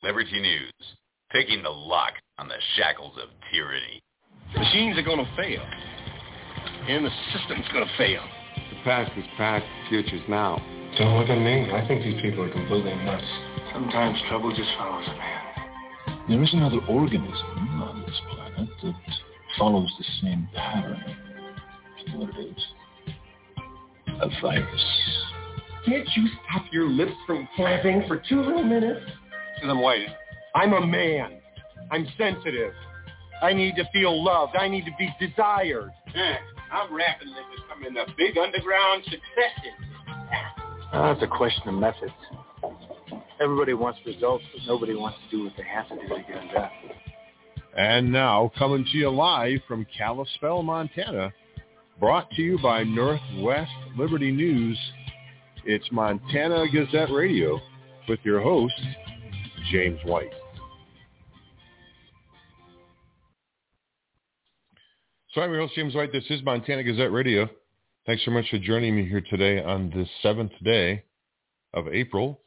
Liberty News, taking the lock on the shackles of tyranny. Machines are going to fail, and the system's going to fail. The past is past, the future's now. Don't look at me. I think these people are completely nuts. Sometimes trouble just follows a man. There is another organism on this planet that follows the same pattern. You know what it is? A virus. Can't you stop your lips from flapping for 2 little minutes? Because I'm white. I'm a man. I'm sensitive. I need to feel loved. I need to be desired. I'm rapping that there's some in the big underground successes. It's a question of methods. Everybody wants results, but nobody wants to do what they have to do to get them done. And now, coming to you live from Kalispell, Montana, brought to you by Northwest Liberty News, it's Montana Gazette Radio with your host, James White. So I'm your host, James White. This is Montana Gazette Radio. Thanks so much for joining me here today on this 7th day of April,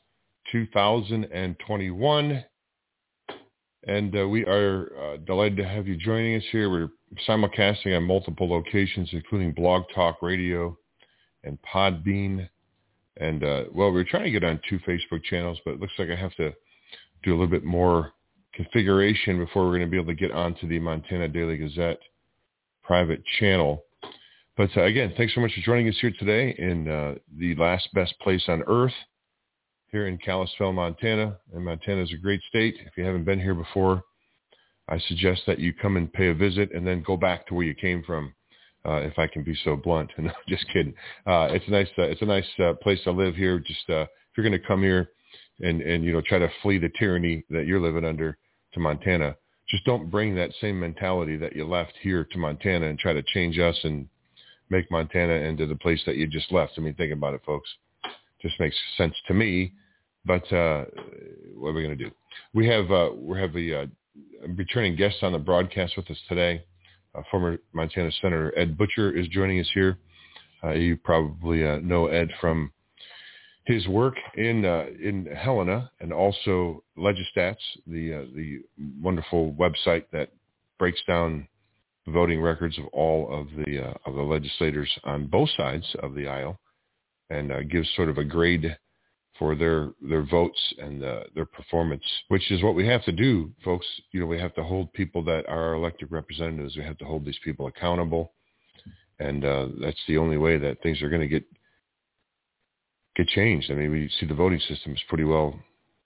2021. And we are delighted to have you joining us here. We're simulcasting on multiple locations, including Blog Talk Radio and Podbean. And, we're trying to get on 2 Facebook channels, but it looks like I have to do a little bit more configuration before we're going to be able to get onto the Montana Daily Gazette private channel. But again, thanks so much for joining us here today in the last best place on earth here in Kalispell, Montana. And Montana is a great state. If you haven't been here before, I suggest that you come and pay a visit and then go back to where you came from, if I can be so blunt. And just kidding. It's a nice place to live here. Just if you're going to come here and try to flee the tyranny that you're living under to Montana, just don't bring that same mentality that you left here to Montana and try to change us and make Montana into the place that you just left. I mean, think about it, folks. Just makes sense to me. But what are we going to do? We have a returning guest on the broadcast with us today. Former Montana Senator Ed Butcher is joining us here. You probably know Ed from his work in Helena and also Legistats, the wonderful website that breaks down the voting records of all of the legislators on both sides of the aisle, and gives sort of a grade for their votes and their performance, which is what we have to do, folks. We have to hold people that are our elected representatives. We have to hold these people accountable, and that's the only way that things are going to get changed. I mean, we see the voting system is pretty well,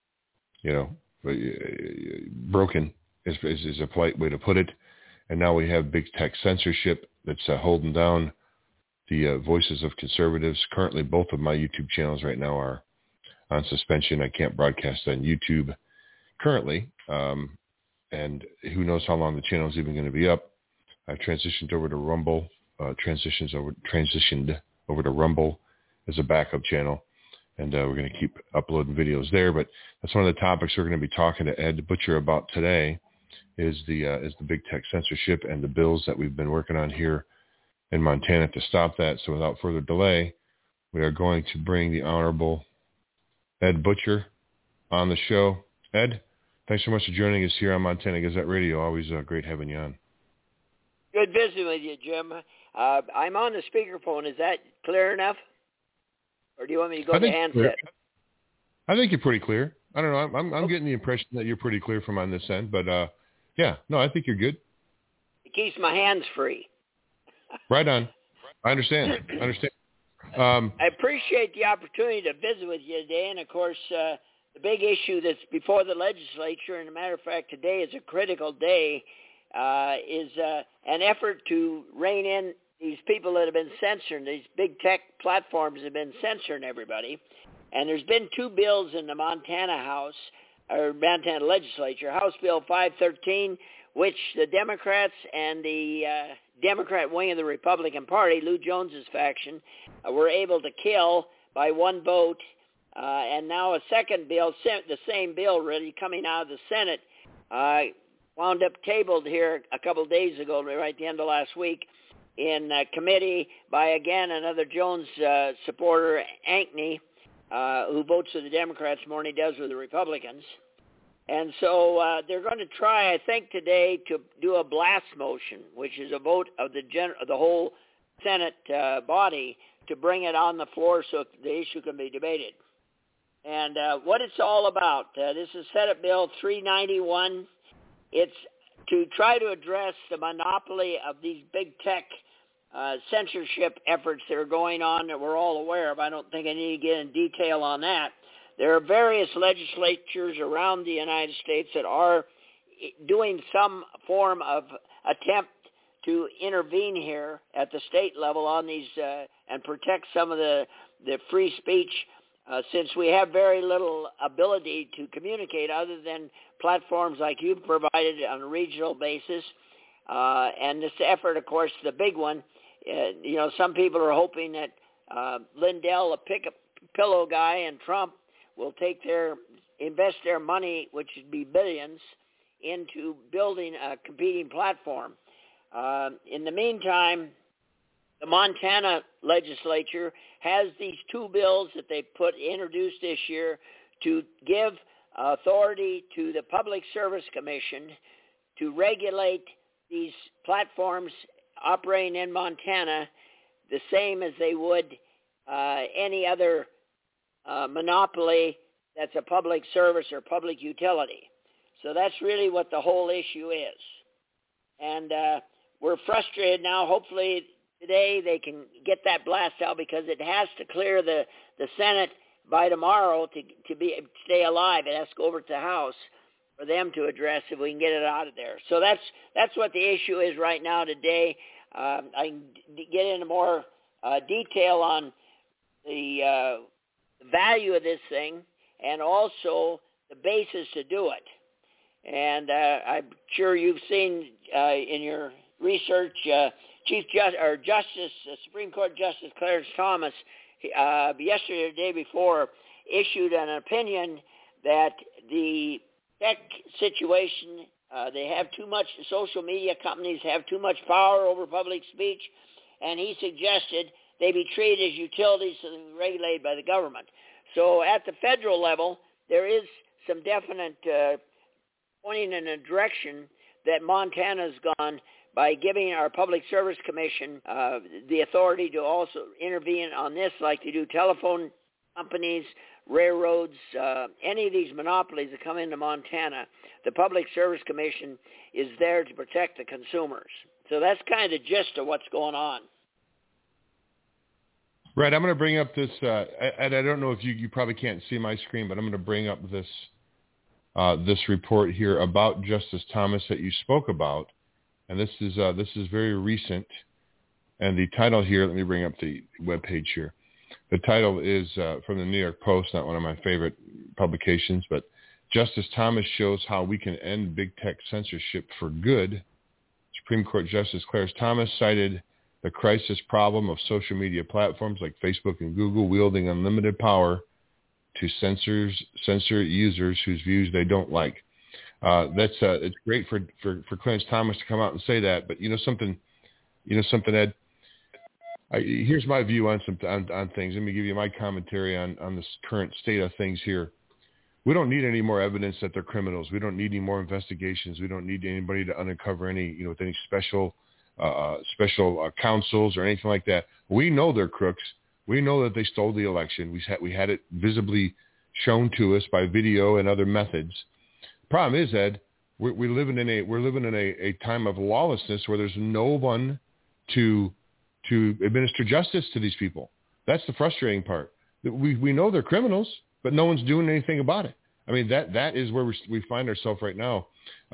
broken is a polite way to put it. And now we have big tech censorship that's holding down the voices of conservatives. Currently, both of my YouTube channels right now are on suspension. I can't broadcast on YouTube currently. And who knows how long the channel is even going to be up. I've transitioned over to Rumble, transitioned over to Rumble as a backup channel. And we're going to keep uploading videos there. But that's one of the topics we're going to be talking to Ed Butcher about today is the big tech censorship and the bills that we've been working on here in Montana to stop that. So without further delay, we are going to bring the Honorable Ed Butcher on the show. Ed, thanks so much for joining us here on Montana Gazette Radio. Always great having you on. Good visiting with you, Jim. I'm on the speakerphone. Is that clear enough? Or do you want me to go to handset? I think you're pretty clear. I don't know. I'm getting the impression that you're pretty clear from on this end. But, I think you're good. It keeps my hands free. Right on. I understand. I appreciate the opportunity to visit with you today. And, of course, the big issue that's before the legislature, and as a matter of fact, today is a critical day, is an effort to rein in these people that have been censoring. These big tech platforms have been censoring everybody. And there's been 2 bills in the Montana legislature, House Bill 513, which the Democrats and the Democrat wing of the Republican Party, Lou Jones's faction, were able to kill by 1 vote. And now a second bill, the same bill really coming out of the Senate, wound up tabled here a couple of days ago, right at the end of last week, in committee by, again, another Jones supporter, Ankney, who votes with the Democrats more than he does with the Republicans. And so they're going to try, I think, today to do a blast motion, which is a vote of the whole Senate body to bring it on the floor so the issue can be debated. And what it's all about, this is Senate Bill 391. It's to try to address the monopoly of these big tech censorship efforts that are going on that we're all aware of. I don't think I need to get in detail on that. There are various legislatures around the United States that are doing some form of attempt to intervene here at the state level on these and protect some of the free speech since we have very little ability to communicate other than platforms like you've provided on a regional basis. And this effort, of course, the big one, some people are hoping that Lindell, a pillow guy, and Trump will invest their money, which would be billions, into building a competing platform. In the meantime, the Montana legislature has these two bills that they introduced this year to give authority to the Public Service Commission to regulate these platforms operating in Montana the same as they would any other monopoly that's a public service or public utility. So that's really what the whole issue is. And we're frustrated now. Hopefully today they can get that blast out because it has to clear the Senate by tomorrow to stay alive. It has to go over to the House for them to address if we can get it out of there. So that's what the issue is right now today. I can get into more detail on the value of this thing and also the basis to do it. And I'm sure you've seen in your research, Supreme Court Justice Clarence Thomas, yesterday or the day before, issued an opinion that the tech situation, they have too much, social media companies have too much power over public speech, and he suggested they be treated as utilities so they're regulated by the government. So at the federal level, there is some definite pointing in a direction that Montana's gone by giving our Public Service Commission the authority to also intervene on this, like they do telephone companies, railroads, any of these monopolies that come into Montana. The Public Service Commission is there to protect the consumers. So that's kind of the gist of what's going on. Right, I'm going to bring up this, and I don't know if you probably can't see my screen, but I'm going to bring up this report here about Justice Thomas that you spoke about, and this is very recent. And the title here, let me bring up the webpage here. The title is from the New York Post, not one of my favorite publications, but Justice Thomas shows how we can end big tech censorship for good. Supreme Court Justice Clarence Thomas cited the crisis problem of social media platforms like Facebook and Google wielding unlimited power to censor users whose views they don't like. It's great for Clarence Thomas to come out and say that, but you know something, Ed. Here's my view on things. Let me give you my commentary on this current state of things here. We don't need any more evidence that they're criminals. We don't need any more investigations. We don't need anybody to uncover any special counsels or anything like that. We know they're crooks. We know that they stole the election. We had it visibly shown to us by video and other methods. Problem is, Ed, we're living in a time of lawlessness where there's no one to administer justice to these people. That's the frustrating part. We know they're criminals, but no one's doing anything about it. I mean, that is where we find ourselves right now.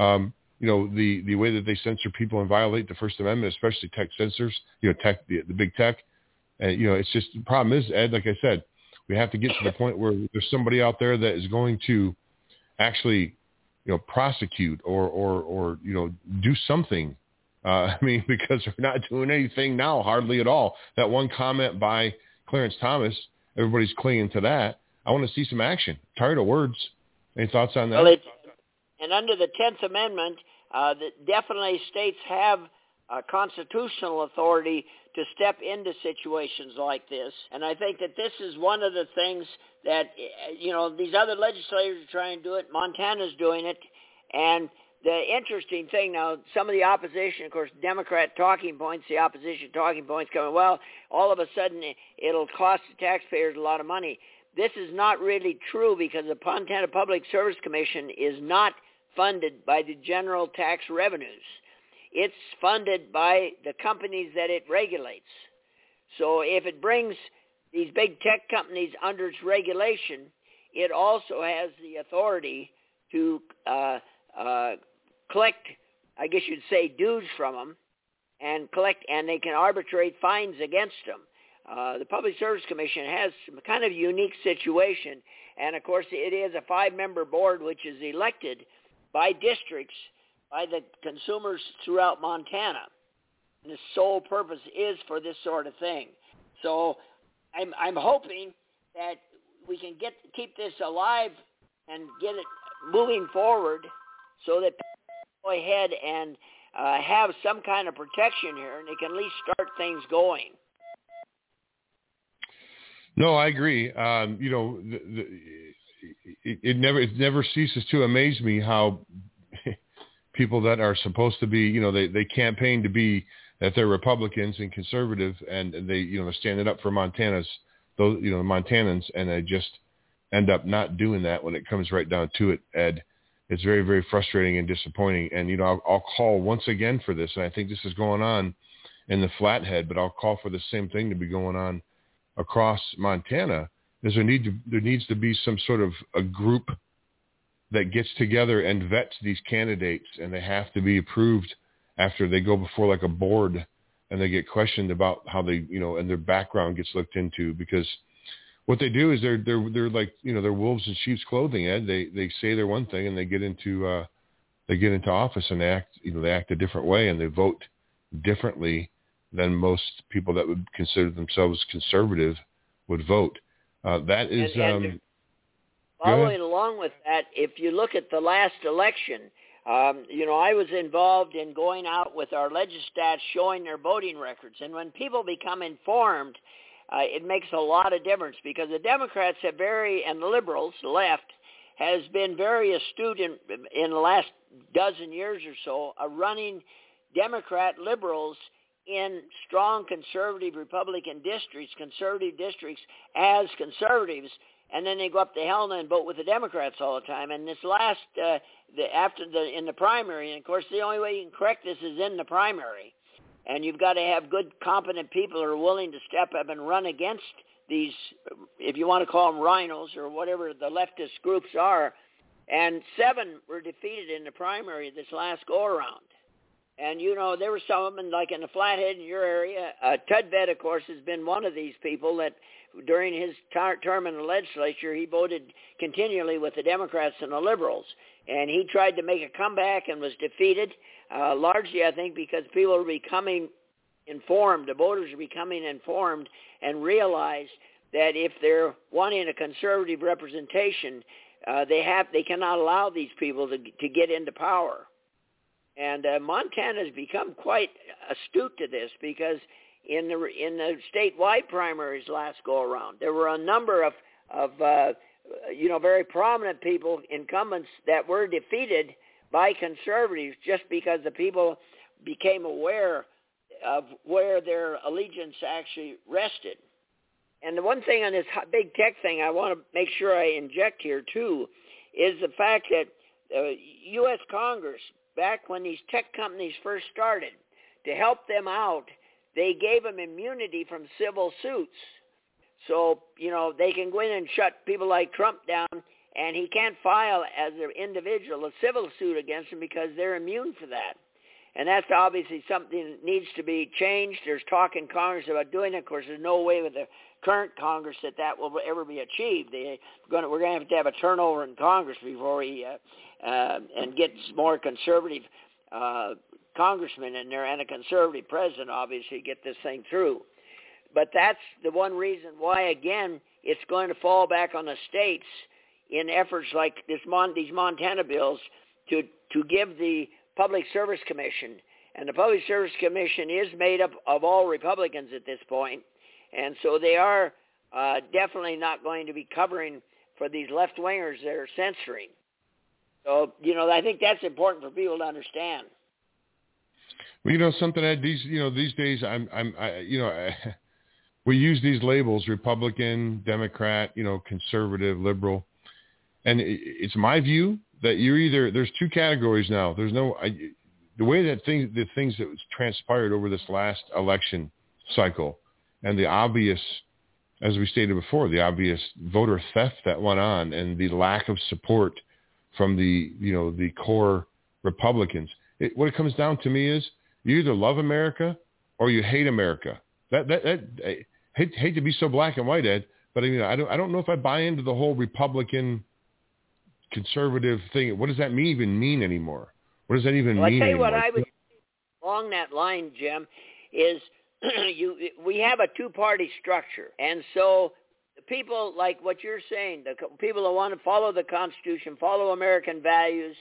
The way that they censor people and violate the First Amendment, especially tech censors, tech, the big tech. And, it's just, the problem is, Ed, like I said, we have to get to the point where there's somebody out there that is going to actually, prosecute or do something. Because they're not doing anything now, hardly at all. That one comment by Clarence Thomas, everybody's clinging to that. I want to see some action. Tired of words. Any thoughts on that? Well, and under the 10th Amendment, definitely states have constitutional authority to step into situations like this. And I think that this is one of the things that, these other legislators are trying to do it. Montana's doing it. And the interesting thing now, some of the opposition, of course, Democrat talking points, the opposition talking points coming, well, all of a sudden it'll cost the taxpayers a lot of money. This is not really true because the Montana Public Service Commission is not funded by the general tax revenues. It's funded by the companies that it regulates. So if it brings these big tech companies under its regulation, it also has the authority to collect, I guess you'd say, dues from them and they can arbitrate fines against them. The Public Service Commission has some kind of unique situation, and of course it is a 5-member board which is elected by districts by the consumers throughout Montana. And the sole purpose is for this sort of thing. So I'm hoping that we can keep this alive and get it moving forward so that people go ahead and have some kind of protection here, and they can at least start things going. No, I agree. It never ceases to amaze me how people that are supposed to be, they campaign to be that they're Republicans and conservative, and they, they're standing up for Montanans, and they just end up not doing that when it comes right down to it, Ed. It's very, very frustrating and disappointing. And, I'll call once again for this, and I think this is going on in the Flathead, but I'll call for the same thing to be going on across Montana. Is there needs to be some sort of a group that gets together and vets these candidates, and they have to be approved after they go before like a board and they get questioned about how they, and their background gets looked into, because what they do is they're like, they're wolves in sheep's clothing, Ed. They say they're one thing and they get into office and they act a different way and they vote differently than most people that would consider themselves conservative would vote. That is, following along with that, if you look at the last election, I was involved in going out with our legistats showing their voting records. And when people become informed, it makes a lot of difference, because the Democrats and the liberals, the left, has been very astute in the last dozen years or so, running Democrat liberals in strong conservative Republican districts, conservative districts as conservatives, and then they go up to Helena and vote with the Democrats all the time. And this last, in the primary, and of course the only way you can correct this is in the primary, and you've got to have good, competent people who are willing to step up and run against these, if you want to call them rhinos or whatever the leftist groups are. And 7 were defeated in the primary this last go-around. And, there were some of them, like in the Flathead in your area. Tudvet, of course, has been one of these people that during his term in the legislature, he voted continually with the Democrats and the liberals. And he tried to make a comeback and was defeated, largely, I think, because people are becoming informed. The voters are becoming informed and realize that if they're wanting a conservative representation, they cannot allow these people to get into power. And Montana has become quite astute to this, because in the statewide primaries last go around, there were a number of very prominent people, incumbents, that were defeated by conservatives just because the people became aware of where their allegiance actually rested. And the one thing on this big tech thing I want to make sure I inject here too is the fact that U.S. Congress, back when these tech companies first started, to help them out, they gave them immunity from civil suits. So, they can go in and shut people like Trump down, and he can't file as an individual a civil suit against them because they're immune for that. And that's obviously something that needs to be changed. There's talk in Congress about doing it. Of course, there's no way with the current Congress that will ever be achieved. We're going to have a turnover in Congress before we and get more conservative congressmen in there and a conservative president, obviously, get this thing through. But that's the one reason why, again, it's going to fall back on the states in efforts like these Montana bills to give the Public Service Commission And the Public Service Commission is made up of all Republicans at this point, and so they are definitely not going to be covering for these left-wingers that are censoring. So, I think that's important for people to understand. Well, something that these days, we use these labels: Republican, Democrat, conservative, liberal, and it's my view that there's two categories now. There's the way that the things that transpired over this last election cycle, and the obvious, as we stated before, the obvious voter theft that went on, and the lack of support from the core Republicans. What it comes down to me is you either love America or you hate America. I hate to be so black and white, Ed, but I don't know if I buy into the whole Republican conservative thing. What does that even mean anymore? What does that even mean anymore? I tell you what I would along that line, Jim, is we have a two-party structure, and so the people like what you're saying, the people that want to follow the Constitution, follow American values,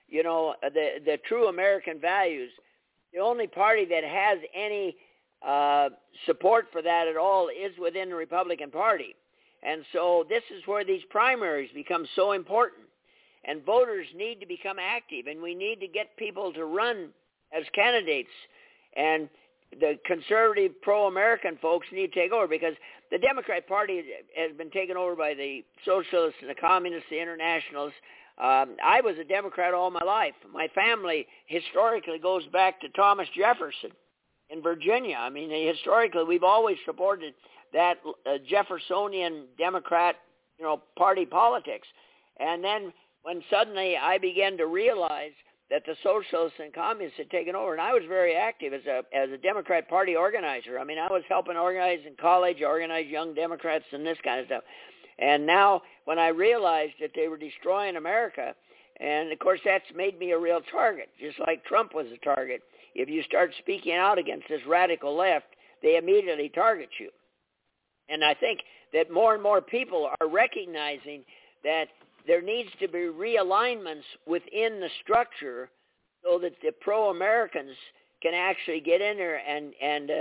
the true American values, the only party that has any support for that at all is within the Republican Party. And so this is where these primaries become so important. And voters need to become active, and we need to get people to run as candidates. And the conservative, pro-American folks need to take over, because the Democrat Party has been taken over by the socialists and the communists, the internationals. I was a Democrat all my life. My family historically goes back to Thomas Jefferson in Virginia. I mean, historically, we've always supported that Jeffersonian Democrat, party politics. And then when suddenly I began to realize that the socialists and communists had taken over, and I was very active as a Democrat Party organizer. I mean, I was helping organize in college, organize young Democrats and this kind of stuff. And now when I realized that they were destroying America, and of course that's made me a real target, just like Trump was a target. If you start speaking out against this radical left, they immediately target you. And I think that more and more people are recognizing that there needs to be realignments within the structure so that the pro-Americans can actually get in there and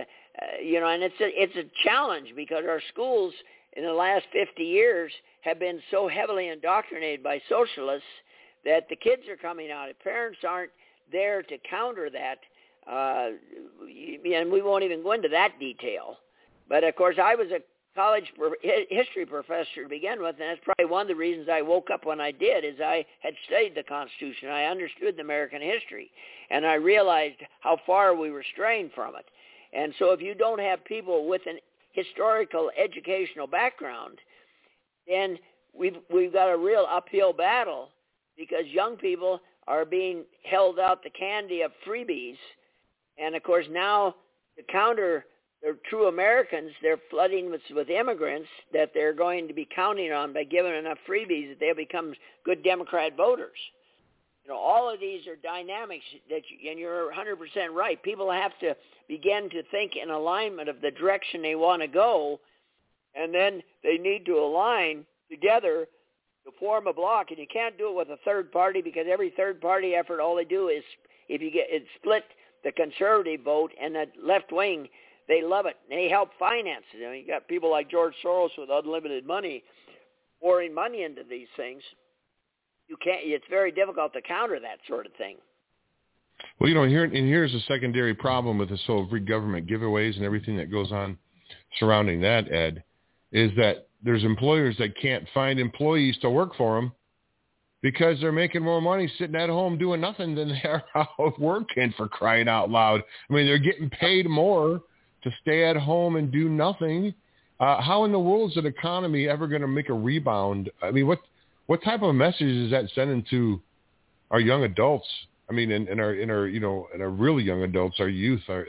it's a challenge, because our schools in the last 50 years have been so heavily indoctrinated by socialists that the kids are coming out. If parents aren't there to counter that, and we won't even go into that detail. But of course, I was a college history professor to begin with, and that's probably one of the reasons I woke up when I did, is I had studied the Constitution. I understood the American history, and I realized how far we were straying from it. And so if you don't have people with an historical educational background, then we've got a real uphill battle, because young people are being held out the candy of freebies. And of course now, to counter the true Americans, they're flooding with immigrants that they're going to be counting on by giving enough freebies that they'll become good Democrat voters. All of these are dynamics and you're 100% right. People have to begin to think in alignment of the direction they want to go, and then they need to align together to form a block. And you can't do it with a third party, because every third party effort, all they do is, it split the conservative vote and the left wing. They love it. They help finance it. You got people like George Soros with unlimited money pouring money into these things. It's very difficult to counter that sort of thing. Well, here's a secondary problem with this whole free government giveaways and everything that goes on surrounding that, Ed, is that there's employers that can't find employees to work for them because they're making more money sitting at home doing nothing than they're out working, for crying out loud. I mean, they're getting paid more to stay at home and do nothing. How in the world is an economy ever going to make a rebound? I mean, what type of message is that sending to our young adults? I mean, and our really young adults, our youth, our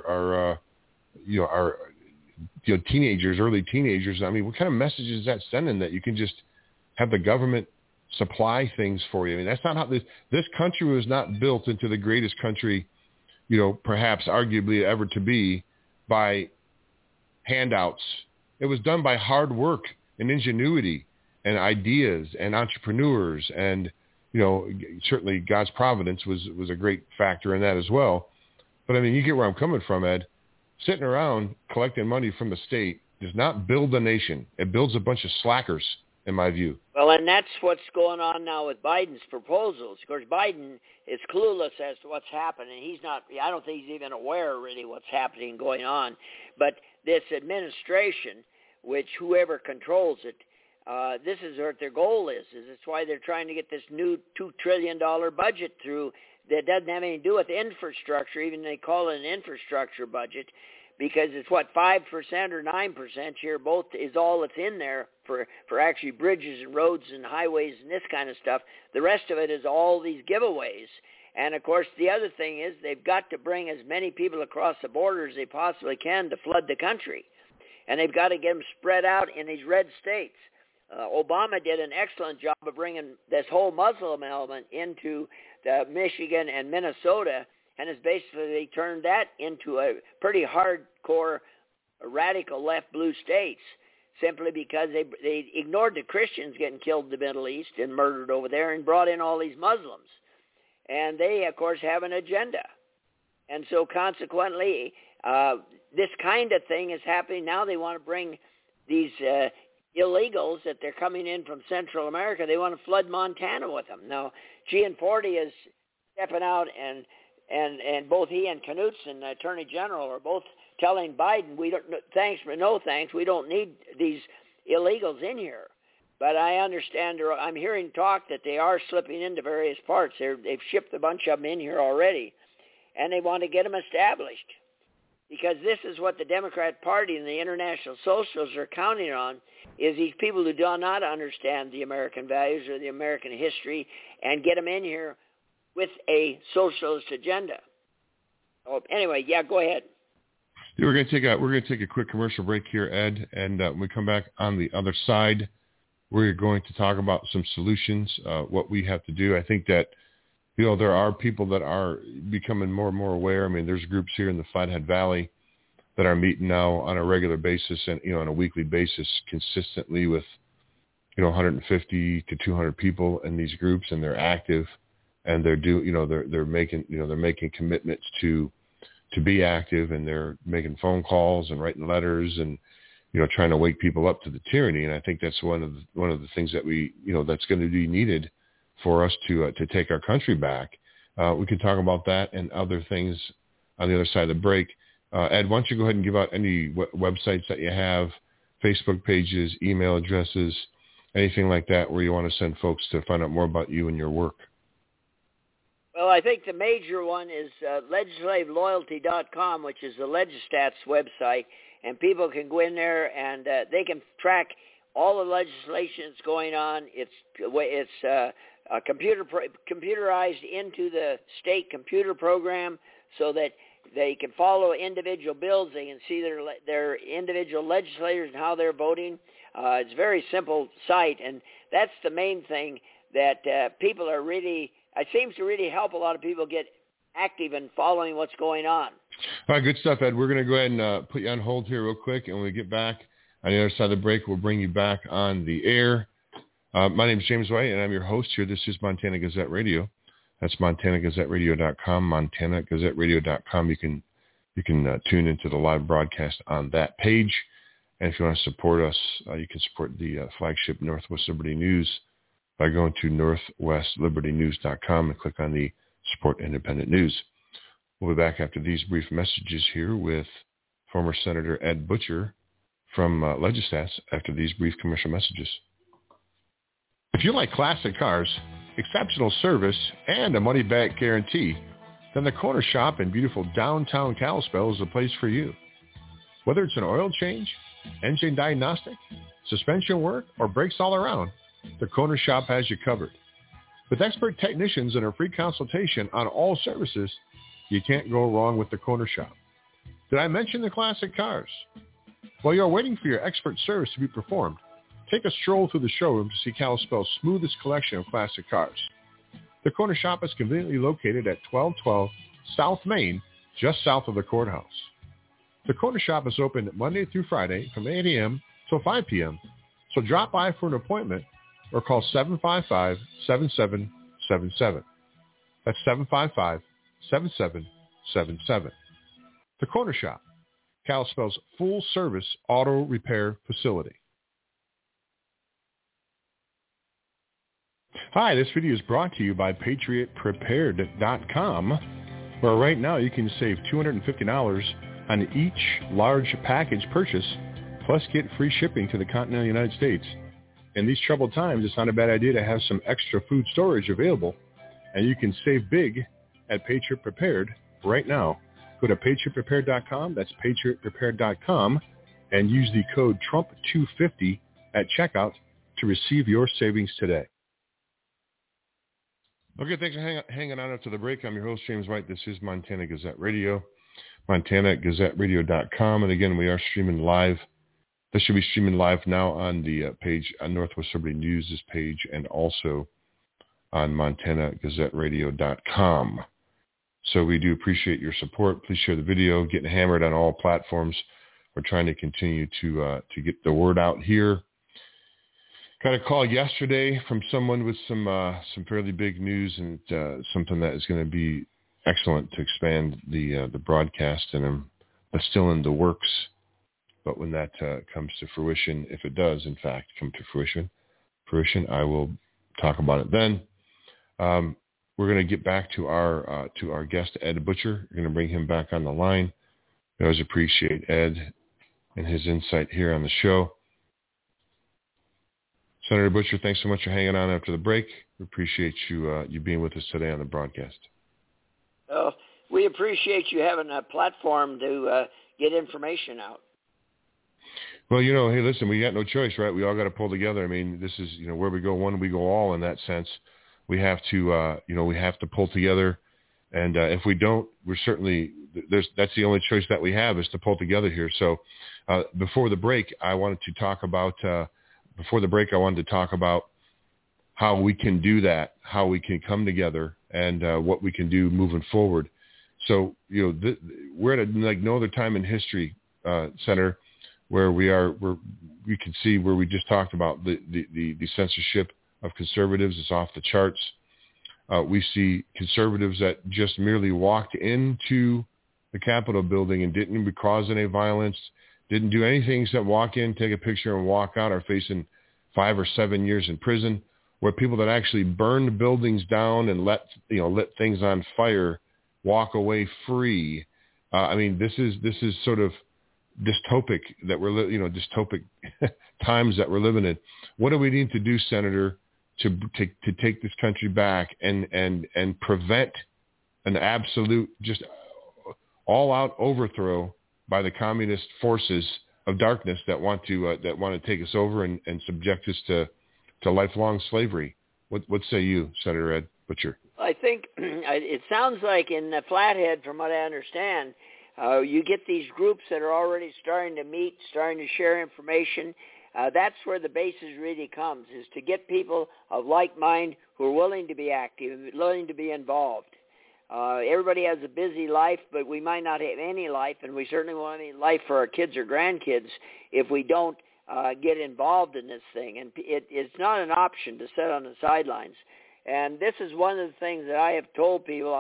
teenagers, early teenagers. I mean, what kind of message is that sending, that you can just have the government supply things for you? I mean, that's not how this country was not built into the greatest country, perhaps arguably ever to be, by handouts. It was done by hard work and ingenuity and ideas and entrepreneurs, and certainly God's providence was a great factor in that as well. But, I mean, you get where I'm coming from, Ed. Sitting around collecting money from the state does not build a nation. It builds a bunch of slackers, in my view. Well, and that's what's going on now with Biden's proposals. Of course, Biden is clueless as to what's happening. He's not, I don't think he's even aware really what's happening going on. But this administration, which whoever controls it, this is what their goal is. It's why they're trying to get this new $2 trillion budget through that doesn't have anything to do with infrastructure, even they call it an infrastructure budget, because it's 5% or 9% here, both is all that's in there for actually bridges and roads and highways and this kind of stuff. The rest of it is all these giveaways. And, of course, the other thing is they've got to bring as many people across the border as they possibly can to flood the country. And they've got to get them spread out in these red states. Obama did an excellent job of bringing this whole Muslim element into Michigan and Minnesota, and has basically turned that into a pretty hardcore radical left blue states, simply because they ignored the Christians getting killed in the Middle East and murdered over there and brought in all these Muslims. And they, of course, have an agenda. And so consequently, this kind of thing is happening now. They want to bring these illegals that they're coming in from Central America. They want to flood Montana with them. Now, Gianforte is stepping out, and both he and Knudsen, the Attorney General, are both telling Biden, "We don't, thanks but no thanks. We don't need these illegals in here." But I understand, or I'm hearing talk that they are slipping into various parts. They've shipped a bunch of them in here already, and they want to get them established. Because this is what the Democrat Party and the International Socialists are counting on, is these people who do not understand the American values or the American history, and get them in here with a socialist agenda. Oh, anyway, yeah, go ahead. Yeah, we're going to take a quick commercial break here, Ed, and when we come back on the other side, we're going to talk about some solutions, what we have to do. I think that, you know, there are people that are becoming more and more aware. I mean, there's groups here in the Flathead Valley that are meeting now on a regular basis and, you know, on a weekly basis consistently with, you know, 150 to 200 people in these groups, and they're active, and they're making commitments to be active, and they're making phone calls and writing letters and, you know, trying to wake people up to the tyranny. And I think that's one of the things that we, you know, that's going to be needed for us to take our country back. We can talk about that and other things on the other side of the break. Ed, why don't you go ahead and give out any websites that you have, Facebook pages, email addresses, anything like that where you want to send folks to find out more about you and your work? Well, I think the major one is legislativeloyalty.com, which is the Legistats website, and people can go in there and they can track all the legislation that's going on. It's computerized into the state computer program so that they can follow individual bills. They can see their individual legislators and how they're voting. It's a very simple site, and that's the main thing that people are really, it seems to really help a lot of people get active in following what's going on. All right, good stuff, Ed. We're going to go ahead and put you on hold here real quick, and when we get back on the other side of the break, we'll bring you back on the air. My name is James White, and I'm your host here. This is Montana Gazette Radio. That's MontanaGazetteRadio.com, MontanaGazetteRadio.com. You can tune into the live broadcast on that page. And if you want to support us, you can support the flagship Northwest Liberty News by going to NorthwestLibertyNews.com and click on the Support Independent News. We'll be back after these brief messages here with former Senator Ed Butcher from Legistats after these brief commercial messages. If you like classic cars, exceptional service, and a money-back guarantee, then the Corner Shop in beautiful downtown Kalispell is the place for you. Whether it's an oil change, engine diagnostic, suspension work, or brakes all around, the Corner Shop has you covered. With expert technicians and a free consultation on all services, you can't go wrong with the Corner Shop. Did I mention the classic cars? While you're waiting for your expert service to be performed, take a stroll through the showroom to see Kalispell's smoothest collection of classic cars. The Corner Shop is conveniently located at 1212 South Main, just south of the courthouse. The Corner Shop is open Monday through Friday from 8 a.m. till 5 p.m., so drop by for an appointment or call 755-7777. That's 755-7777. The Corner Shop, Kalispell's full-service auto repair facility. Hi, this video is brought to you by PatriotPrepared.com, where right now you can save $250 on each large package purchase, plus get free shipping to the continental United States. In these troubled times, it's not a bad idea to have some extra food storage available, and you can save big at Patriot Prepared right now. Go to PatriotPrepared.com, that's PatriotPrepared.com, and use the code TRUMP250 at checkout to receive your savings today. Okay, thanks for hanging on after the break. I'm your host, James White. This is Montana Gazette Radio, MontanaGazetteRadio.com. And again, we are streaming live. This should be streaming live now on the page on Northwest Liberty News' page and also on MontanaGazetteRadio.com. So we do appreciate your support. Please share the video. Getting hammered on all platforms. We're trying to continue to get the word out here. Got a call yesterday from someone with some fairly big news and something that is going to be excellent to expand the broadcast, and it's still in the works. But when that comes to fruition, if it does in fact come to fruition, I will talk about it then. We're going to get back to our guest, Ed Butcher. We're going to bring him back on the line. I always appreciate Ed and his insight here on the show. Senator Butcher, thanks so much for hanging on after the break. We appreciate you being with us today on the broadcast. Well, we appreciate you having a platform to get information out. Well, hey, listen, we got no choice, right? We all got to pull together. I mean, this is, where we go one, we go all in that sense. We have to, we have to pull together. And if we don't, we're certainly, that's the only choice that we have is to pull together here. So before the break, I wanted to talk about how we can do that, how we can come together, and what we can do moving forward. So, we're at no other time in history, Senator, where we can see where we just talked about the censorship of conservatives is off the charts. We see conservatives that just merely walked into the Capitol building and didn't even cause any violence, didn't do anything except walk in, take a picture, and walk out, are facing 5 or 7 years in prison, where people that actually burned buildings down and lit things on fire walk away free. This is sort of dystopic that we're dystopic times that we're living in. What do we need to do, Senator, to take this country back and prevent an absolute, just all-out overthrow by the communist forces of darkness that want to take us over and subject us to lifelong slavery? What say you, Senator Ed Butcher? I think it sounds like in the Flathead, from what I understand, you get these groups that are already starting to meet, starting to share information. That's where the basis really comes, is to get people of like mind who are willing to be active, willing to be involved. Everybody has a busy life, but we might not have any life, and we certainly won't have any life for our kids or grandkids if we don't get involved in this thing. And it's not an option to sit on the sidelines. And this is one of the things that I have told people.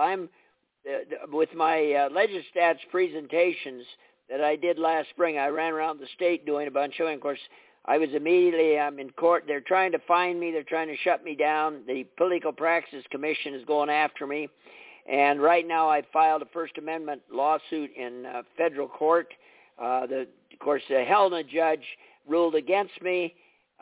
With my Legistats presentations that I did last spring, I ran around the state doing a bunch of them. Of course, I'm in court. They're trying to find me. They're trying to shut me down. The Political Praxis Commission is going after me. And right now I filed a First Amendment lawsuit in federal court. Of course, the Helena judge ruled against me.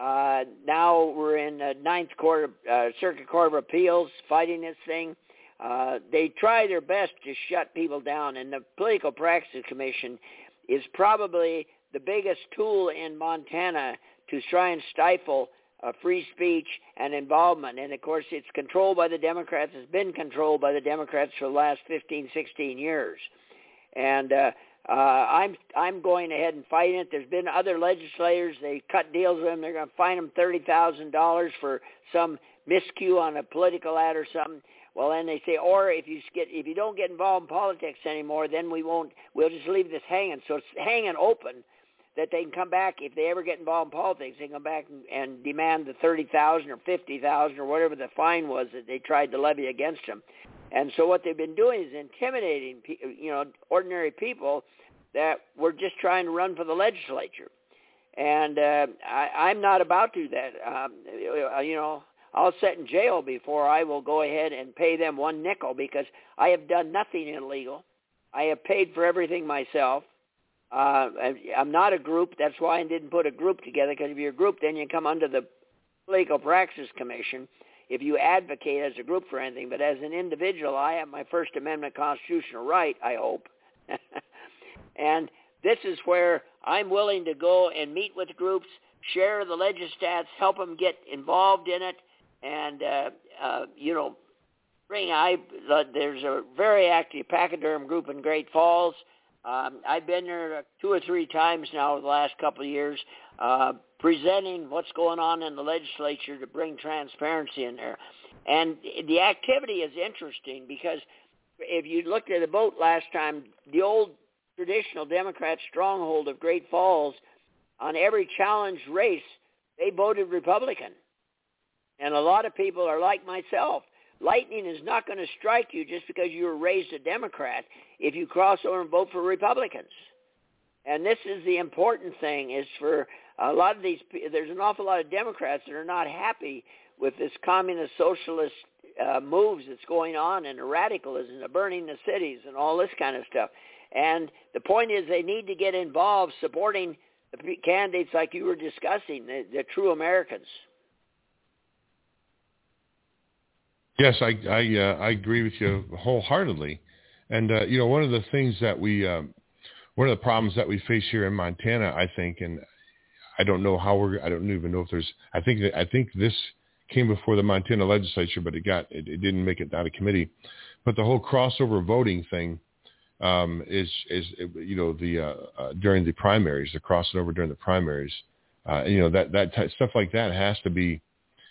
Now we're in the Ninth Circuit Court of Appeals fighting this thing. They try their best to shut people down, and the Political Praxis Commission is probably the biggest tool in Montana to try and stifle free speech and involvement. And, of course, it's controlled by the Democrats. It's been controlled by the Democrats for the last 15, 16 years. And I'm going ahead and fighting it. There's been other legislators. They cut deals with them. They're going to fine them $30,000 for some miscue on a political ad or something. Well, then they say, or if you don't get involved in politics anymore, then we'll just leave this hanging. So it's hanging open that they can come back. If they ever get involved in politics, they can come back and demand the $30,000 or $50,000 or whatever the fine was that they tried to levy against them. And so what they've been doing is intimidating, ordinary people that were just trying to run for the legislature. And I'm not about to do that. I'll sit in jail before I will go ahead and pay them one nickel, because I have done nothing illegal. I have paid for everything myself. I'm not a group. That's why I didn't put a group together, because if you're a group, then you come under the Legal Praxis Commission if you advocate as a group for anything. But as an individual, I have my First Amendment constitutional right, I hope. And this is where I'm willing to go and meet with groups, share the legistats, help them get involved in it, and, there's a very active pachyderm group in Great Falls. I've been there 2 or 3 times now over the last couple of years, presenting what's going on in the legislature to bring transparency in there. And the activity is interesting, because if you looked at the vote last time, the old traditional Democrat stronghold of Great Falls, on every challenge race, they voted Republican. And a lot of people are like myself. Lightning is not going to strike you just because you were raised a Democrat if you cross over and vote for Republicans. And this is the important thing, is for a lot of these, there's an awful lot of Democrats that are not happy with this communist socialist moves that's going on, and the radicalism, the burning the cities and all this kind of stuff. And the point is, they need to get involved supporting the candidates like you were discussing, the true Americans. Yes, I agree with you wholeheartedly. And, one of the things that one of the problems that we face here in Montana, I think, and I don't know how I don't even know if there's, I think this came before the Montana legislature, but it didn't make it out of committee. But the whole crossover voting thing is during the primaries, the crossing over during the primaries, that stuff like that has to be,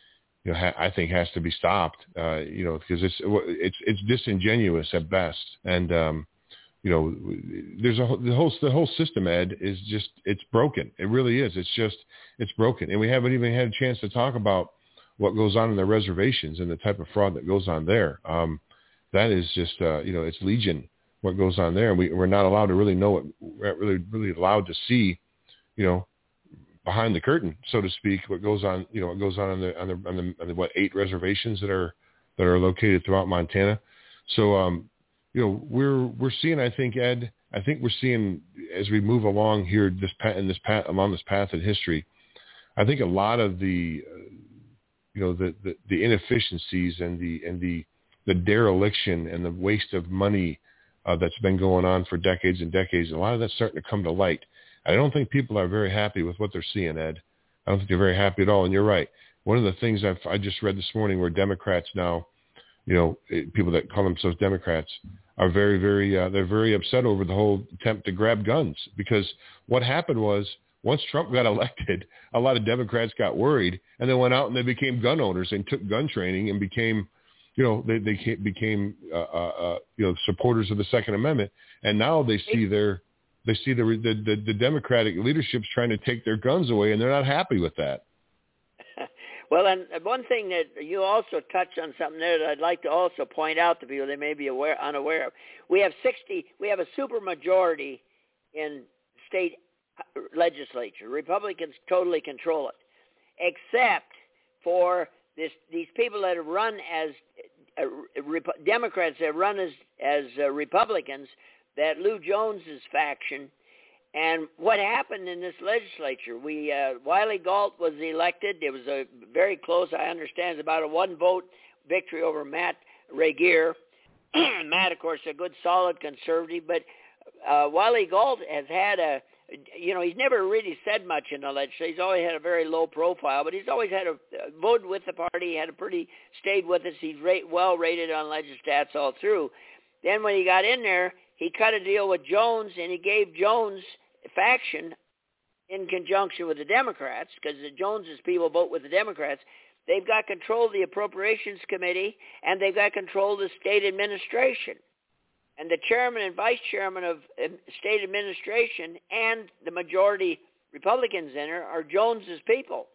I think has to be stopped, because it's disingenuous at best. And, there's the whole system, Ed, is just, it's broken. It really is. It's broken. And we haven't even had a chance to talk about what goes on in the reservations and the type of fraud that goes on there. That is just, it's legion what goes on there. And we're not allowed to really know we're really allowed to see, behind the curtain, so to speak, what goes on, what goes on the 8 reservations that are located throughout Montana. So, we're seeing, I think, Ed, we're seeing as we move along here along this path in history, I think a lot of the inefficiencies and the dereliction and the waste of money that's been going on for decades and decades, a lot of that's starting to come to light. I don't think people are very happy with what they're seeing, Ed. I don't think they're very happy at all. And you're right. One of the things I just read this morning where Democrats now, people that call themselves Democrats are very, very, they're very upset over the whole attempt to grab guns, because what happened was once Trump got elected, a lot of Democrats got worried and they went out and they became gun owners and took gun training and became, they became supporters of the Second Amendment. And now they see the Democratic leadership's trying to take their guns away, and they're not happy with that. Well, and one thing that you also touched on something there that I'd like to also point out to people they may be unaware of. We have a super majority in state legislature. Republicans totally control it, except for these people that have run as Democrats that run as Republicans, that Lou Jones's faction. And what happened in this legislature? Wiley Galt was elected. It was a very close, I understand, about a 1-vote victory over Matt Regier. Matt, of course, a good, solid conservative, but Wiley Galt has had he's never really said much in the legislature. He's always had a very low profile, but he's always had voted with the party. He stayed with us. He's well rated on Legistats all through. Then when he got in there, he cut a deal with Jones, and he gave Jones' faction, in conjunction with the Democrats, because the Joneses people vote with the Democrats, they've got control of the Appropriations Committee, and they've got control of the state administration. And the chairman and vice chairman of state administration and the majority Republicans in there are Jones's people.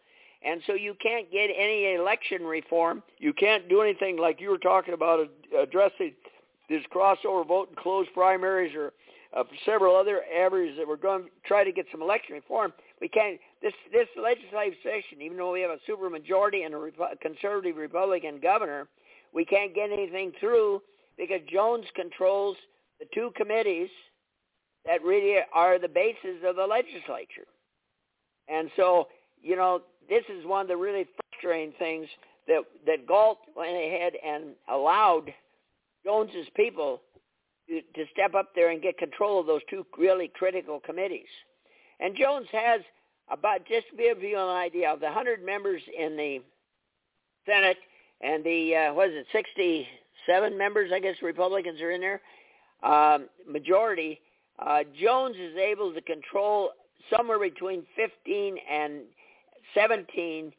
And so you can't get any election reform. You can't do anything like you were talking about addressing this crossover vote and closed primaries or several other areas that we're going to try to get some election reform. We can't. This legislative session, even though we have a supermajority and a conservative Republican governor, we can't get anything through because Jones controls the two committees that really are the basis of the legislature. And so, you know, this is one of the really frustrating things that Galt went ahead and allowed Jones's people to step up there and get control of those two really critical committees. And Jones has about, just to give you an idea, of the 100 members in the Senate and the, 67 members, I guess Republicans are in there, majority, Jones is able to control somewhere between 15 and 17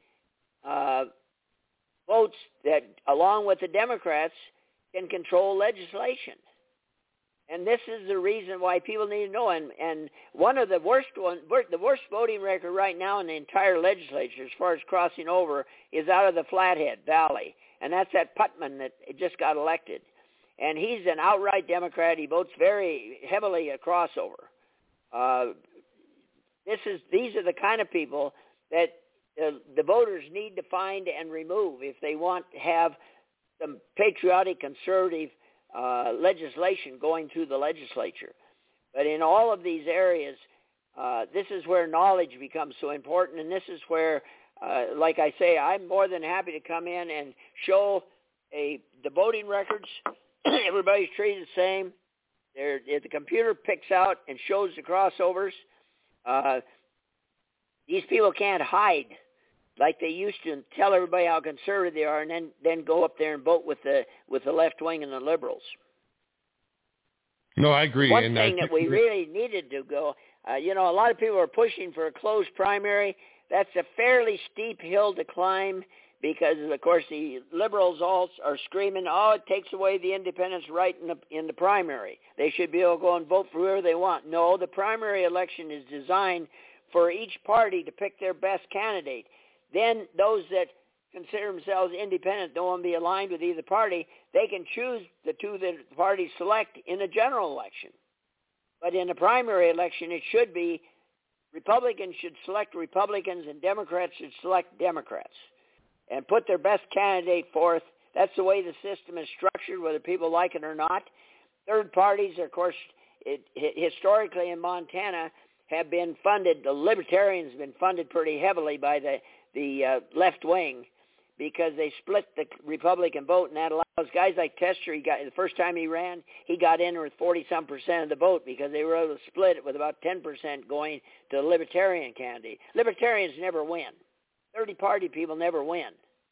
votes that, along with the Democrats, can control legislation. And this is the reason why people need to know. And one of the worst voting record right now in the entire legislature, as far as crossing over, is out of the Flathead Valley, and that's that Putman that just got elected. And he's an outright Democrat. He votes very heavily a crossover. These are the kind of people that the voters need to find and remove if they want to have some patriotic, conservative legislation going through the legislature. But in all of these areas, this is where knowledge becomes so important, and this is where, like I say, I'm more than happy to come in and show the voting records. Everybody's treated the same. The computer picks out and shows the crossovers. These people can't hide like they used to and tell everybody how conservative they are, and then go up there and vote with the left wing and the liberals. No, I agree. One thing that we really needed to go, a lot of people are pushing for a closed primary. That's a fairly steep hill to climb because, of course, the liberals all are screaming, it takes away the independents' right in the primary. They should be able to go and vote for whoever they want. No, the primary election is designed for each party to pick their best candidate. Then those that consider themselves independent, don't want to be aligned with either party, they can choose the two that the parties select in a general election. But in a primary election, it should be Republicans should select Republicans and Democrats should select Democrats and put their best candidate forth. That's the way the system is structured, whether people like it or not. Third parties, of course, historically in Montana have been funded. The Libertarians have been funded pretty heavily by the left wing because they split the Republican vote, and that allows guys like Tester. The first time he ran, he got in with 40-some% of the vote because they were able to split it with about 10% going to the Libertarian candidate. Libertarians never win. 30-party people never win.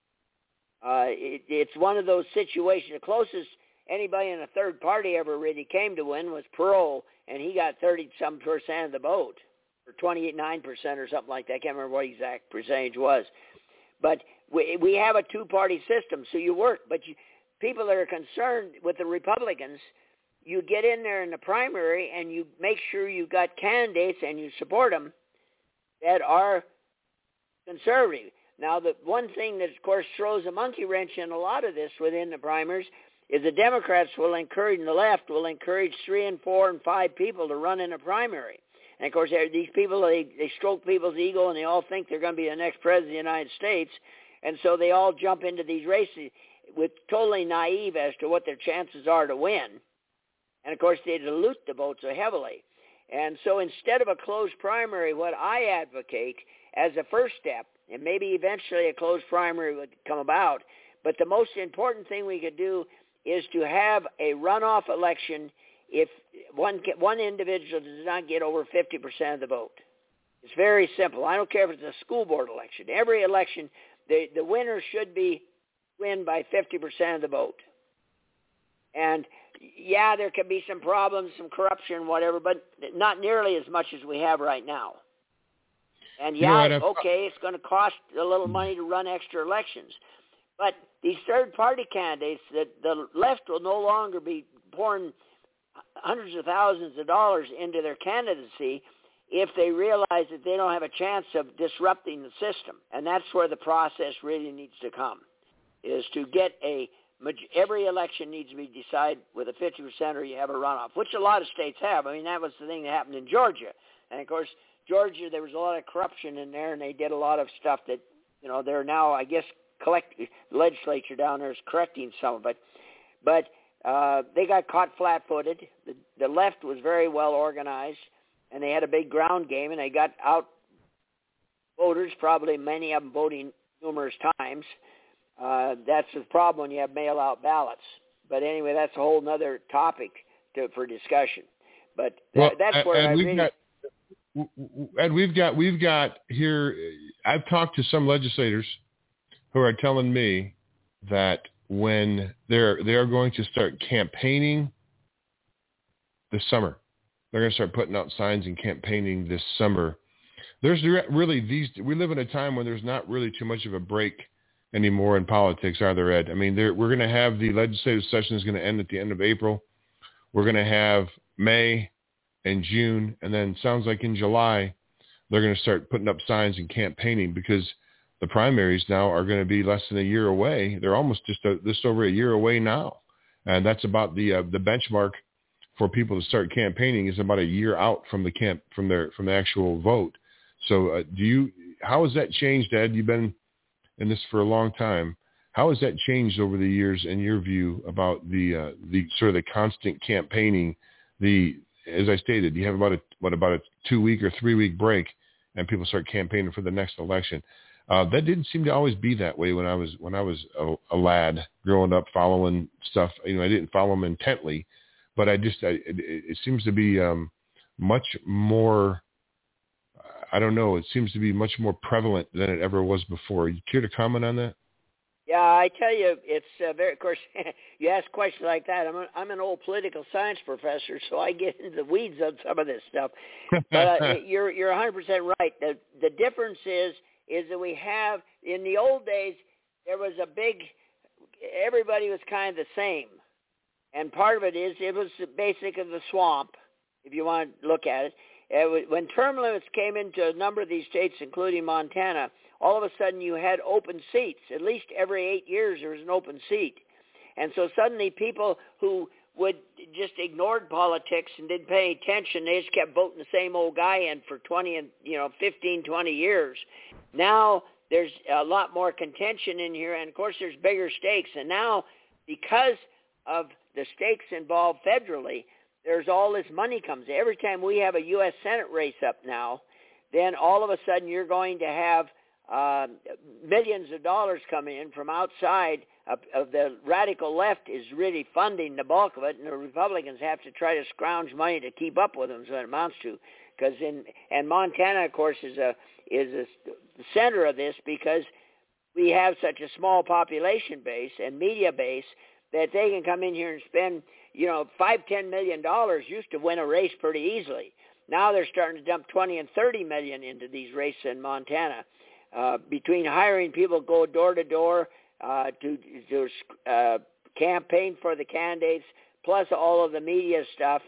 It's one of those situations. The closest anybody in a third party ever really came to win was Perot, and he got 30-some% of the vote, or 29% or something like that. I can't remember what the exact percentage was. But we have a two-party system, so you work. But people that are concerned with the Republicans, you get in there in the primary and you make sure you've got candidates and you support them that are conservative. Now, the one thing that, of course, throws a monkey wrench in a lot of this within the primaries is the Democrats will encourage, and the left will encourage 3 and 4 and 5 people to run in a primary. And, of course, these people, they stroke people's ego, and they all think they're going to be the next president of the United States. And so they all jump into these races with totally naive as to what their chances are to win. And, of course, they dilute the vote so heavily. And so instead of a closed primary, what I advocate as a first step, and maybe eventually a closed primary would come about, but the most important thing we could do is to have a runoff election if one individual does not get over 50% of the vote. It's very simple. I don't care if it's a school board election. Every election, the winner should win by 50% of the vote. And, yeah, there can be some problems, some corruption, whatever, but not nearly as much as we have right now. And, it's going to cost a little money to run extra elections. But these third-party candidates, that the left will no longer be pouring hundreds of thousands of dollars into their candidacy if they realize that they don't have a chance of disrupting the system. And that's where the process really needs to come, is to get every election needs to be decided with a 50% or you have a runoff, which a lot of states have. I mean, that was the thing that happened in Georgia. And, of course, Georgia, there was a lot of corruption in there, and they did a lot of stuff that, they're now, I guess, the legislature down there is correcting some of it. But they got caught flat-footed. The left was very well organized, and they had a big ground game, and they got out voters, probably many of them voting numerous times. That's the problem when you have mail-out ballots. But anyway, that's a whole other topic for discussion. But that's where I really... And we've got here, I've talked to some legislators who are telling me that when they're going to start campaigning this summer, they're going to start putting out signs and campaigning this summer. There's really we live in a time when there's not really too much of a break anymore in politics, are there, Ed? I mean, we're going to have the legislative session is going to end at the end of April. We're going to have May and June, and then sounds like in July, they're going to start putting up signs and campaigning because the primaries now are going to be less than a year away. They're almost just over a year away now. And that's about the benchmark for people to start campaigning is about a year out from the actual vote. So how has that changed, Ed? You've been in this for a long time. How has that changed over the years in your view about the sort of the constant campaigning? As I stated, you have about a 2-week or 3-week break, and people start campaigning for the next election. That didn't seem to always be that way when I was a lad growing up following stuff. I didn't follow them intently, but it seems to be much more. I don't know. It seems to be much more prevalent than it ever was before. You care to comment on that? Yeah, I tell you, it's very. Of course, you ask questions like that. I'm an old political science professor, so I get into the weeds on some of this stuff. But you're 100% right. The difference is that we have in the old days there was everybody was kind of the same, and part of it was basically the swamp, if you want to look at it. When term limits came into a number of these states, including Montana, all of a sudden you had open seats. At least every 8 years there was an open seat. And so suddenly people who would just ignored politics and didn't pay attention, they just kept voting the same old guy in for 15, 20 years. Now there's a lot more contention in here, and of course there's bigger stakes. And now because of the stakes involved federally, there's all this money comes. Every time we have a U.S. Senate race up now, then all of a sudden you're going to have millions of dollars coming in from outside of the radical left is really funding the bulk of it, and the Republicans have to try to scrounge money to keep up with them, so it amounts to. Because and Montana, of course, is the center of this because we have such a small population base and media base that they can come in here and spend, $5-10 million used to win a race pretty easily. Now they're starting to dump $20 and $30 million into these races in Montana. Between hiring people go door to door to campaign for the candidates, plus all of the media stuff,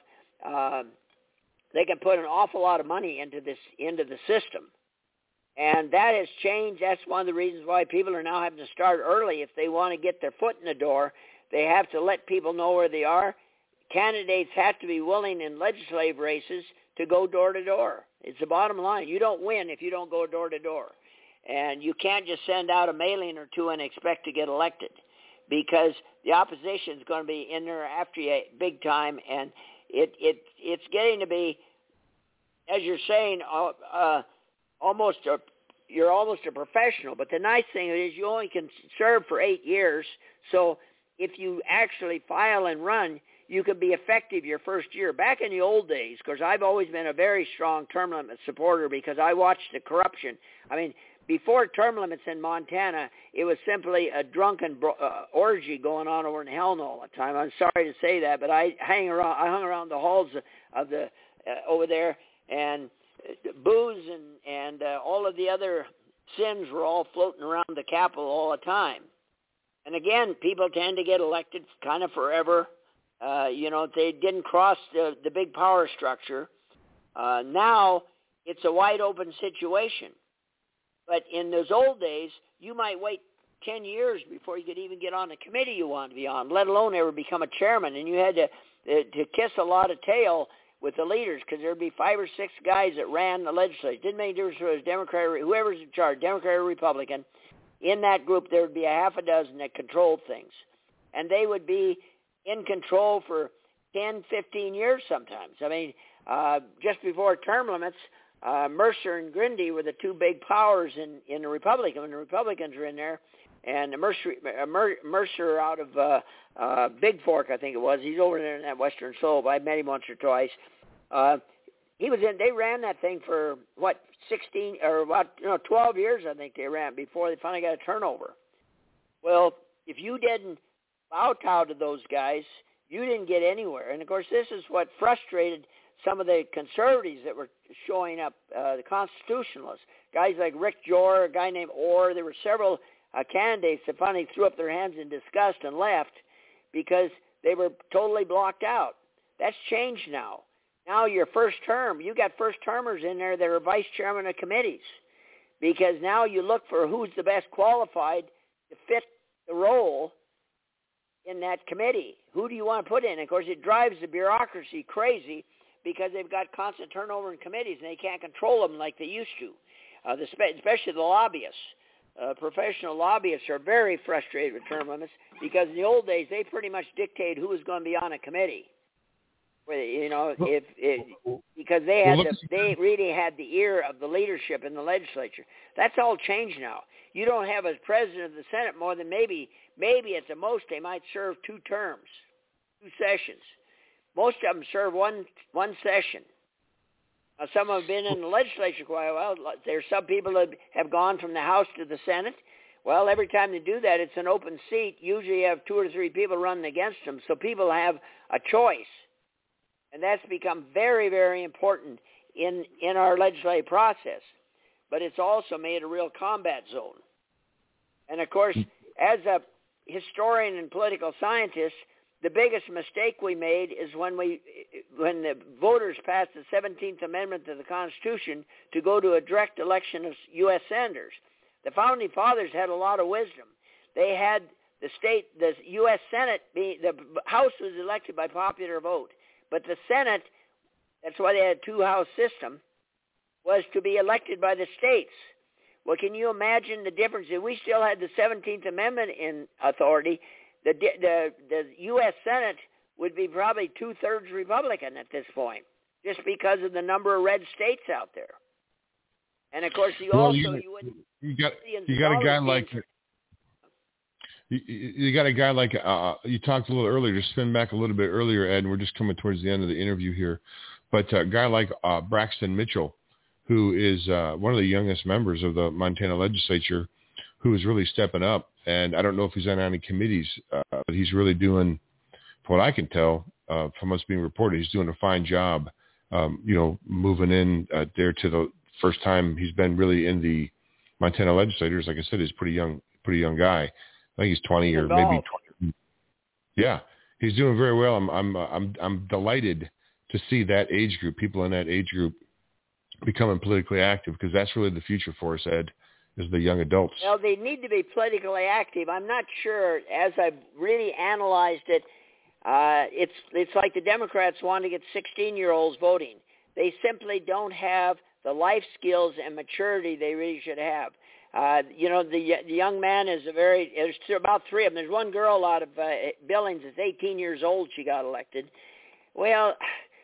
they can put an awful lot of money into the system, and that has changed. That's one of the reasons why people are now having to start early if they want to get their foot in the door. They have to let people know where they are. Candidates have to be willing in legislative races to go door to door. It's the bottom line. You don't win if you don't go door to door. And you can't just send out a mailing or two and expect to get elected, because the opposition is going to be in there after you big time. And it's getting to be, as you're saying, you're almost a professional. But the nice thing is you only can serve for 8 years. So if you actually file and run, you can be effective your first year. Back in the old days, because I've always been a very strong term limit supporter because I watched the corruption. I mean, before term limits in Montana, it was simply a drunken orgy going on over in Helena all the time. I'm sorry to say that, but I hung around the halls of the over there, and booze and all of the other sins were all floating around the Capitol all the time. And again, people tend to get elected kind of forever. They didn't cross the big power structure. Now it's a wide open situation. But in those old days, you might wait 10 years before you could even get on the committee you wanted to be on, let alone ever become a chairman. And you had to kiss a lot of tail with the leaders, because there would be 5 or 6 guys that ran the legislature. Didn't make a difference whether it was Democrat or whoever's in charge, Democrat or Republican. In that group, there would be a half a dozen that controlled things. And they would be in control for 10, 15 years sometimes. I mean, just before term limits, Mercer and Grindy were the 2 big powers in the Republican. When the Republicans were in there, and Mercer out of Big Fork, I think it was. He's over there in that Western Slope. I met him once or twice. He was in. They ran that thing for 16 or about 12 years. I think they ran before they finally got a turnover. Well, if you didn't bow to those guys, you didn't get anywhere. And of course, this is what frustrated some of the conservatives that were showing up, the constitutionalists, guys like Rick Jor, a guy named Orr. There were several candidates that finally threw up their hands in disgust and left because they were totally blocked out. That's changed now. Now your first term, you got first termers in there that are vice chairman of committees, because now you look for who's the best qualified to fit the role in that committee. Who do you want to put in? And of course, it drives the bureaucracy crazy because they've got constant turnover in committees and they can't control them like they used to, especially the lobbyists. Professional lobbyists are very frustrated with term limits because in the old days, they pretty much dictated who was going to be on a committee. Because they really had the ear of the leadership in the legislature. That's all changed now. You don't have as president of the Senate more than maybe at the most they might serve 2 terms, 2 sessions. Most of them serve one session. Now, some have been in the legislature quite a while. There's some people that have gone from the House to the Senate. Well, every time they do that, it's an open seat. Usually you have 2 or 3 people running against them, so people have a choice. And that's become very, very important in our legislative process. But it's also made a real combat zone. And, of course, as a historian and political scientist, the biggest mistake we made is when the voters passed the 17th Amendment to the Constitution to go to a direct election of U.S. senators. The Founding Fathers had a lot of wisdom. They had the U.S. Senate, the House was elected by popular vote. But the Senate, that's why they had a 2-house system, was to be elected by the states. Well, can you imagine the difference? If we still had the 17th Amendment in authority, the U.S. Senate would be probably 2/3 Republican at this point, just because of the number of red states out there. And of course, you got a guy like you talked a little earlier. To spin back a little bit earlier, Ed, and we're just coming towards the end of the interview here. But a guy like Braxton Mitchell, who is one of the youngest members of the Montana legislature, who is really stepping up. And I don't know if he's on any committees, but he's really doing, from what I can tell, from what's being reported, he's doing a fine job, moving in there to the first time he's been really in the Montana legislators. Like I said, he's a pretty young guy. I think he's 20 or maybe 20. Yeah, he's doing very well. I'm delighted to see that age group, people in that age group, becoming politically active, because that's really the future for us, Ed, is the young adults. Well, they need to be politically active. I'm not sure, as I've really analyzed it, it's like the Democrats want to get 16-year-olds voting. They simply don't have the life skills and maturity they really should have. The young man there's about 3 of them. There's one girl out of Billings that's 18 years old. She got elected. Well,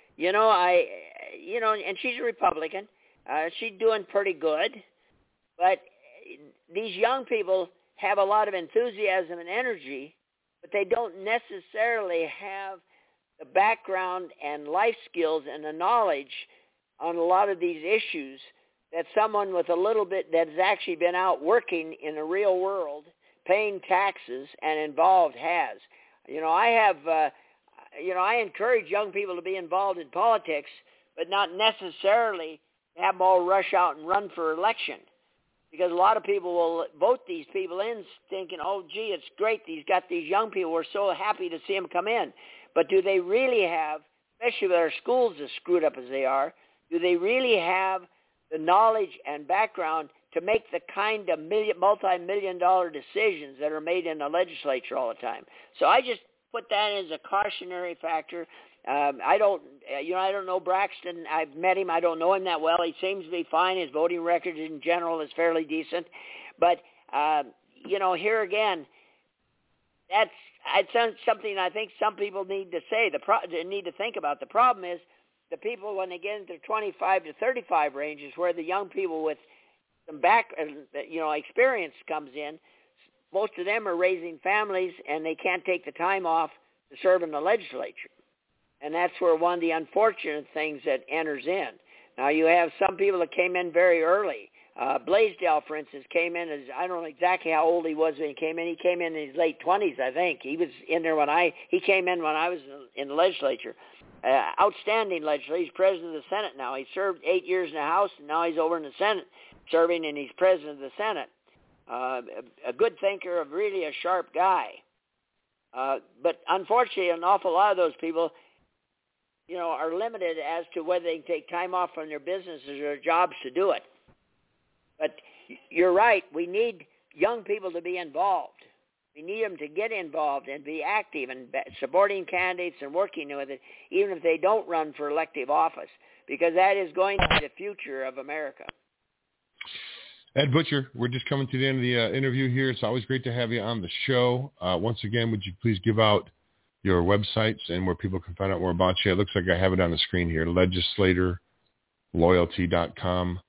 and she's a Republican. She's doing pretty good. But these young people have a lot of enthusiasm and energy, but they don't necessarily have the background and life skills and the knowledge on a lot of these issues that someone with a little bit that has actually been out working in the real world, paying taxes and involved has. I encourage young people to be involved in politics, but not necessarily have them all rush out and run for election. Because a lot of people will vote these people in thinking, oh, gee, it's great. He's got these young people. We're so happy to see them come in. But do they really have, especially with our schools as screwed up as they are, do they really have the knowledge and background to make the kind of multi-million-dollar decisions that are made in the legislature all the time. So I just put that as a cautionary factor. I don't know Braxton. I've met him. I don't know him that well. He seems to be fine. His voting record in general is fairly decent. But, here again, that's something I think some people need to say. They need to think about. The problem is the people, when they get into 25 to 35 ranges, where the young people with some experience comes in, most of them are raising families, and they can't take the time off to serve in the legislature. And that's where one of the unfortunate things that enters in. Now, you have some people that came in very early. Blaisdell, for instance, came in as, I don't know exactly how old he was when he came in. He came in his late 20s, I think. He was in there he came in when I was in the legislature. Outstanding legislator. He's president of the Senate now. He served 8 years in the House, and now he's over in the Senate serving, and he's president of the Senate. A good thinker, really a sharp guy. But unfortunately, an awful lot of those people, are limited as to whether they can take time off from their businesses or their jobs to do it. But you're right. We need young people to be involved. We need them to get involved and be active and supporting candidates and working with it, even if they don't run for elective office, because that is going to be the future of America. Ed Butcher, we're just coming to the end of the interview here. It's always great to have you on the show. Once again, would you please give out your websites and where people can find out more about you? It looks like I have it on the screen here, legislatorloyalty.com,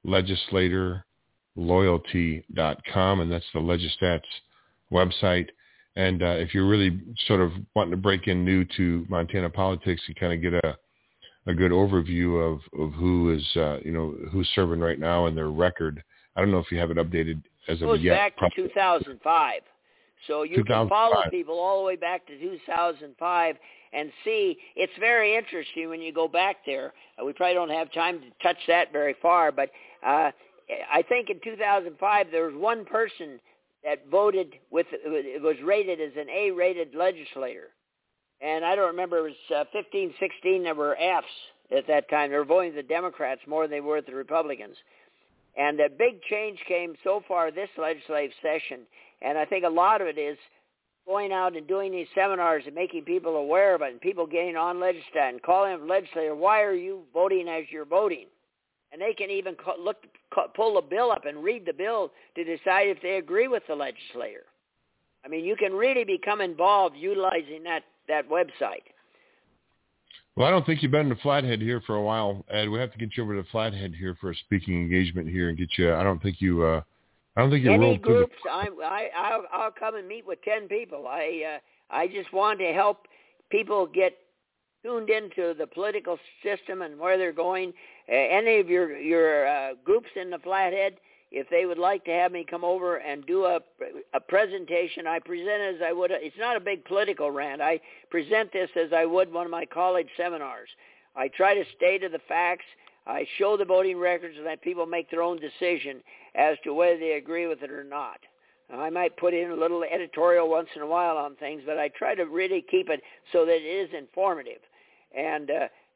legislatorloyalty.com, and that's the Legistats website. And if you're really sort of wanting to break in new to Montana politics and kind of get a good overview of who is, who's serving right now and their record, I don't know if you have it updated as of yet. It goes back to 2005. So you can follow people all the way back to 2005 and see. It's very interesting when you go back there. We probably don't have time to touch that very far, but I think in 2005 there was one person that voted it was rated as an A-rated legislator. And I don't remember, it was 15, 16, there were Fs at that time. They were voting the Democrats more than they were the Republicans. And the big change came so far this legislative session, and I think a lot of it is going out and doing these seminars and making people aware of it, and people getting on Legistat and calling them legislator, why are you voting as you're voting? And they can even pull the bill up and read the bill to decide if they agree with the legislator. I mean, you can really become involved utilizing that website. Well, I don't think you've been to Flathead here for a while, Ed. We have to get you over to Flathead here for a speaking engagement here and get you. I don't think you're any groups. I'll come and meet with 10 people. I just want to help people get tuned into the political system and where they're going. Any of your groups in the Flathead, if they would like to have me come over and do a presentation, I present as I would. It's not a big political rant. I present this as I would one of my college seminars. I try to stay to the facts. I show the voting records and let people make their own decision as to whether they agree with it or not. Now, I might put in a little editorial once in a while on things, but I try to really keep it so that it is informative. And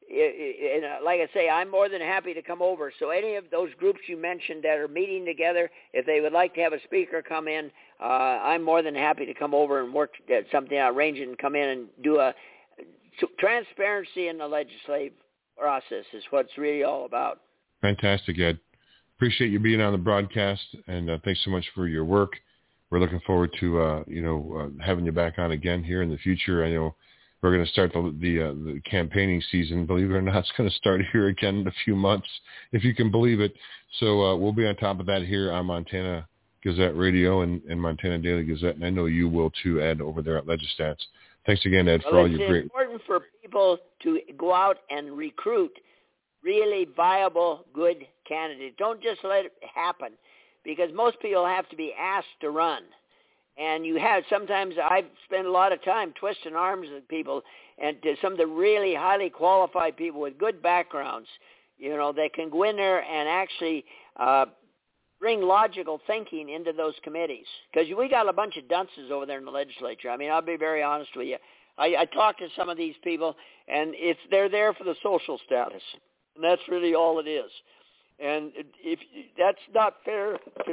like I say, I'm more than happy to come over. So any of those groups you mentioned that are meeting together, if they would like to have a speaker come in, I'm more than happy to come over and work something out, arrange it and come in and do transparency in the legislative process is what it's really all about. Fantastic, Ed. Appreciate you being on the broadcast, and thanks so much for your work. We're looking forward to having you back on again here in the future. I know we're going to start the campaigning season. Believe it or not, it's going to start here again in a few months, if you can believe it. So we'll be on top of that here on Montana Gazette Radio and Montana Daily Gazette, and I know you will too, Ed, over there at Legistats. Thanks again, Ed, for all your great... It's important for people to go out and recruit really viable, good candidates. Don't just let it happen, because most people have to be asked to run. And sometimes I've spent a lot of time twisting arms with people, and to some of the really highly qualified people with good backgrounds, that can go in there and actually bring logical thinking into those committees. Because we got a bunch of dunces over there in the legislature. I mean, I'll be very honest with you. I talk to some of these people, and they're there for the social status. And that's really all it is. And if that's not fair to...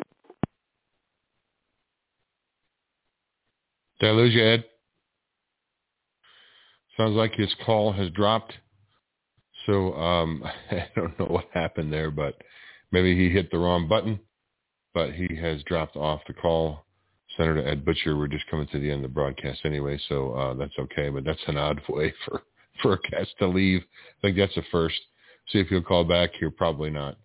Did I lose you, Ed? Sounds like his call has dropped. So I don't know what happened there, but maybe he hit the wrong button. But he has dropped off the call. Senator Ed Butcher, we're just coming to the end of the broadcast anyway, so that's okay. But that's an odd way for a guest to leave. I think that's a first. See if he'll call back here. Probably not.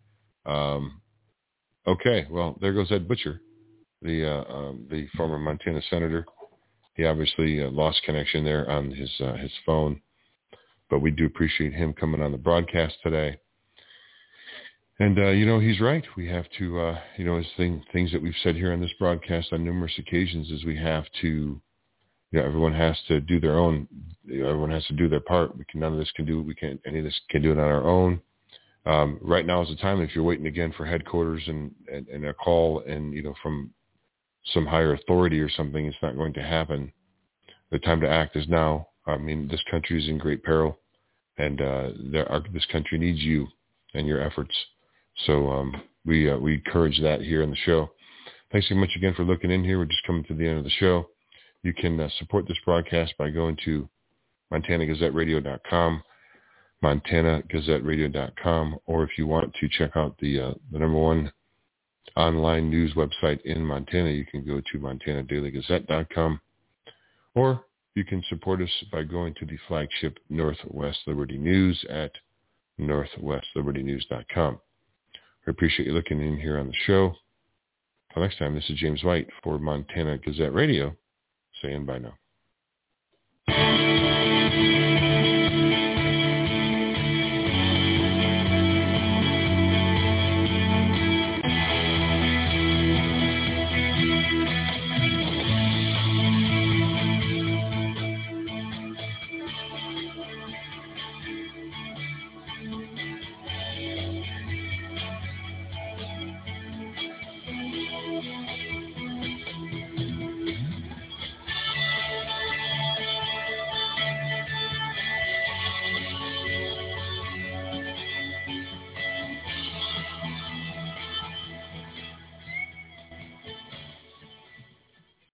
Okay, well, there goes Ed Butcher, the former Montana senator. He obviously lost connection there on his phone, but we do appreciate him coming on the broadcast today. And, he's right. We have to, as things that we've said here on this broadcast on numerous occasions is we have to, everyone has to do their own, everyone has to do their part. None of this can do, any of this can do it on our own. Right now is the time if you're waiting again for headquarters and a call and, from some higher authority or something, it's not going to happen. The time to act is now. I mean, this country is in great peril, and this country needs you and your efforts. So we encourage that here on the show. Thanks so much again for looking in here. We're just coming to the end of the show. You can support this broadcast by going to MontanaGazetteRadio.com, MontanaGazetteRadio.com, or if you want to check out the number one online news website in Montana, you can go to MontanaDailyGazette.com, or you can support us by going to the flagship Northwest Liberty News at NorthwestLibertyNews.com. We appreciate you looking in here on the show. Until next time, this is James White for Montana Gazette Radio, saying bye now.